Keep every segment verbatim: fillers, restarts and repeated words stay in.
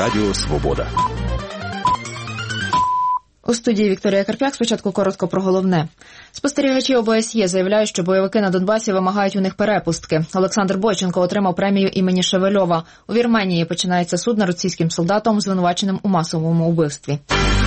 Радіо Свобода. У студії Вікторія Карп'як. Спочатку коротко про головне. Спостерігачі О Б С Є заявляють, що бойовики на Донбасі вимагають у них перепустки. Олександр Бойченко отримав премію імені Шевельова. У Вірменії починається суд над російським солдатом, звинуваченим у масовому вбивстві.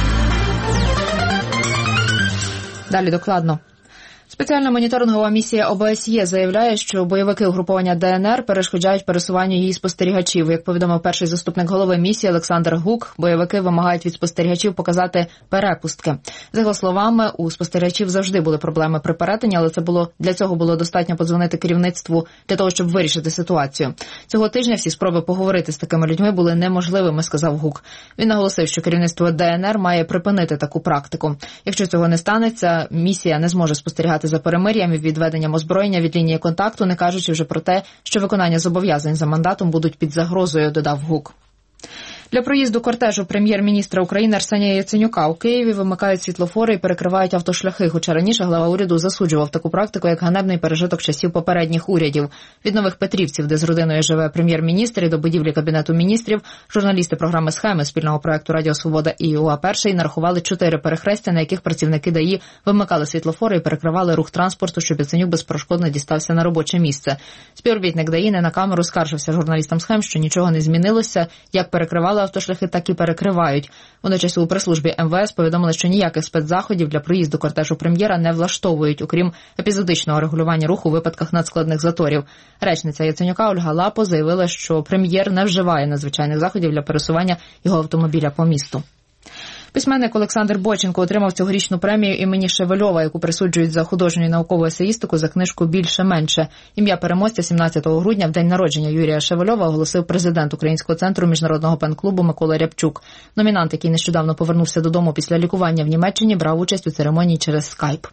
Далі докладно. Спеціальна моніторингова місія О Б С Є заявляє, що бойовики угруповання Де Ен Ер перешкоджають пересуванню її спостерігачів. Як повідомив перший заступник голови місії Олександр Гук, бойовики вимагають від спостерігачів показати перепустки. За його словами, у спостерігачів завжди були проблеми при перетині, але це було для цього було достатньо подзвонити керівництву для того, щоб вирішити ситуацію. Цього тижня всі спроби поговорити з такими людьми були неможливими, сказав Гук. Він наголосив, що керівництво Де Ен Ер має припинити таку практику. Якщо цього не станеться, місія не зможе спостерігати за перемир'ям і відведенням озброєння від лінії контакту, не кажучи вже про те, що виконання зобов'язань за мандатом будуть під загрозою, додав Гук. Для проїзду кортежу прем'єр-міністра України Арсенія Яценюка у Києві вимикають світлофори і перекривають автошляхи, хоча раніше глава уряду засуджував таку практику як ганебний пережиток часів попередніх урядів. Від Нових Петрівців, де з родиною живе прем'єр-міністр, і до будівлі Кабінету міністрів, журналісти програми «Схеми» спільного проекту «Радіо Свобода» і ю а Перший нарахували чотири перехрестя, на яких працівники ДАІ вимикали світлофори і перекривали рух транспорту, щоб Яценюк безперешкодно дістався на робоче місце. Співробітник ДАІ не на камеру скаржився журналістам «Схем», що нічого не змінилося, як перекривали автошляхи, так і перекривають. Водночас у прес-службі Ем Ве Ес повідомили, що ніяких спецзаходів для проїзду кортежу прем'єра не влаштовують, окрім епізодичного регулювання руху у випадках надскладних заторів. Речниця Яценюка Ольга Лапо заявила, що прем'єр не вживає надзвичайних заходів для пересування його автомобіля по місту. Письменник Олександр Бойченко отримав цьогорічну премію імені Шевельова, яку присуджують за художню і наукову есеїстику за книжку «Більше-менше». Ім'я переможця сімнадцятого грудня, в день народження Юрія Шевельова, оголосив президент Українського центру міжнародного пен-клубу Микола Рябчук. Номінант, який нещодавно повернувся додому після лікування в Німеччині, брав участь у церемонії через скайп.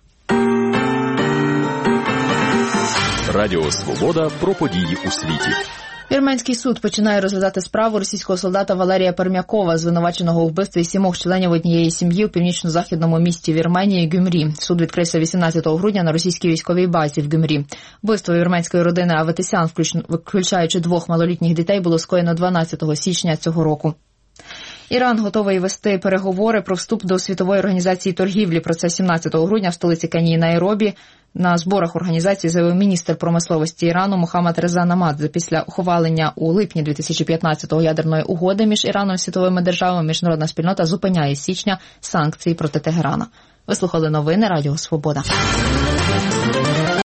Радіо Свобода про події у світі. Вірменський суд починає розглядати справу російського солдата Валерія Пермякова, звинуваченого у вбивстві сімох членів однієї сім'ї в північно-західному місті Вірменії Гюмрі. Суд відкрився вісімнадцятого грудня на російській військовій базі в Гюмрі. Вбивство вірменської родини Аветисян, включаючи двох малолітніх дітей, було скоєно дванадцятого січня цього року. Іран готовий вести переговори про вступ до Світової організації торгівлі. Про це сімнадцятого грудня в столиці Кенії Найробі на зборах організації заявив міністр промисловості Ірану Мохаммад Реза Намадзе. Після ухвалення у липні дві тисячі п'ятнадцятого ядерної угоди між Іраном і світовими державами міжнародна спільнота зупиняє з січня санкції проти Тегерана. Ви слухали новини Радіо Свобода.